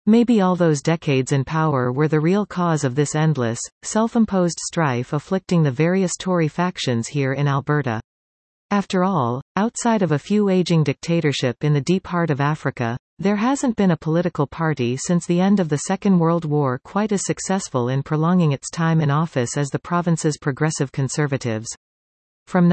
Maybe all those decades in power were the real cause of this endless, self-imposed strife afflicting the various Tory factions here in Alberta. After all, outside of a few aging dictatorship in the deep heart of Africa, there hasn't been a political party since the end of the Second World War quite as successful in prolonging its time in office as the province's Progressive Conservatives. From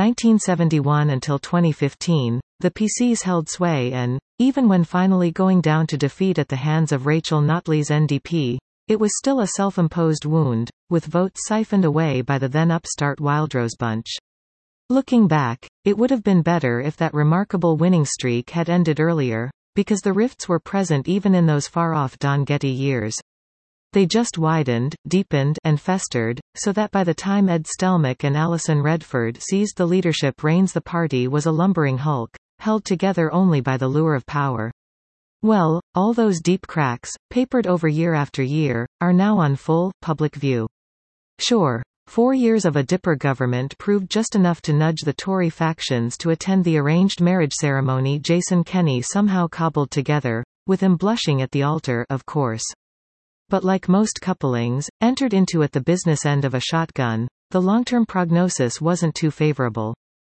1971 until 2015, the PCs held sway and, even when finally going down to defeat at the hands of Rachel Notley's NDP, it was still a self-imposed wound, with votes siphoned away by the then upstart Wildrose bunch. Looking back, it would have been better if that remarkable winning streak had ended earlier, because the rifts were present even in those far-off Don Getty years. They just widened, deepened, and festered, so that by the time Ed Stelmach and Alison Redford seized the leadership reins the party was a lumbering hulk, held together only by the lure of power. Well, all those deep cracks, papered over year after year, are now on full, public view. Sure, 4 years of a dipper government proved just enough to nudge the Tory factions to attend the arranged marriage ceremony Jason Kenney somehow cobbled together, with him blushing at the altar, of course. But like most couplings, entered into at the business end of a shotgun, the long-term prognosis wasn't too favorable.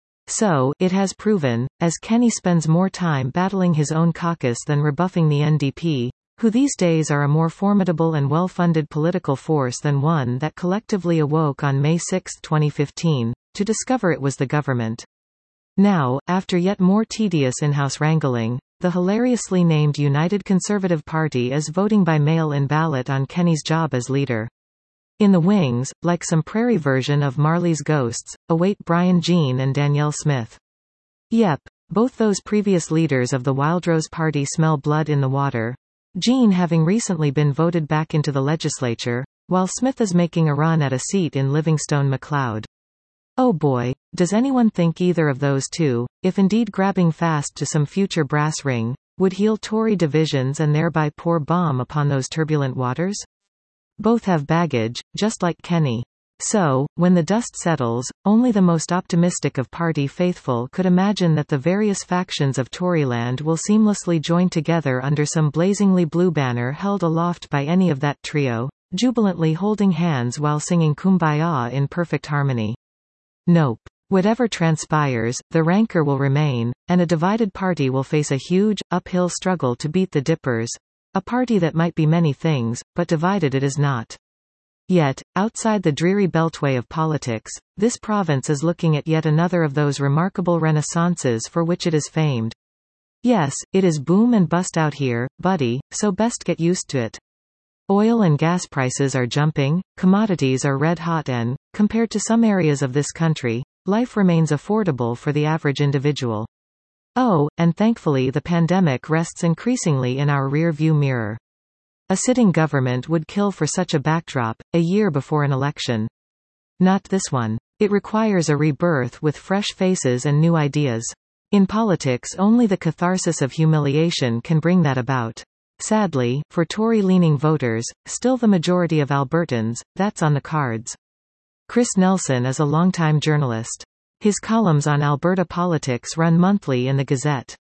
So, it has proven, as Kenney spends more time battling his own caucus than rebuffing the NDP, who these days are a more formidable and well-funded political force than one that collectively awoke on May 6, 2015, to discover it was the government. Now, after yet more tedious in-house wrangling, the hilariously named United Conservative Party is voting by mail-in ballot on Kenney's job as leader. In the wings, like some prairie version of Marley's Ghosts, await Brian Jean and Danielle Smith. Yep, both those previous leaders of the Wildrose Party smell blood in the water. Jean having recently been voted back into the legislature, while Smith is making a run at a seat in Livingstone-Macleod. Oh boy, does anyone think either of those two, if indeed grabbing fast to some future brass ring, would heal Tory divisions and thereby pour balm upon those turbulent waters? Both have baggage, just like Kenney. So, when the dust settles, only the most optimistic of party faithful could imagine that the various factions of Toryland will seamlessly join together under some blazingly blue banner held aloft by any of that trio, jubilantly holding hands while singing Kumbaya in perfect harmony. Nope. Whatever transpires, the rancor will remain, and a divided party will face a huge, uphill struggle to beat the Dippers, a party that might be many things, but divided it is not. Yet, outside the dreary beltway of politics, this province is looking at yet another of those remarkable renaissances for which it is famed. Yes, it is boom and bust out here, buddy, so best get used to it. Oil and gas prices are jumping, commodities are red hot and, compared to some areas of this country, life remains affordable for the average individual. Oh, and thankfully the pandemic rests increasingly in our rear-view mirror. A sitting government would kill for such a backdrop, a year before an election. Not this one. It requires a rebirth with fresh faces and new ideas. In politics only the catharsis of humiliation can bring that about. Sadly, for Tory-leaning voters, still the majority of Albertans, that's on the cards. Chris Nelson is a longtime journalist. His columns on Alberta politics run monthly in the Gazette.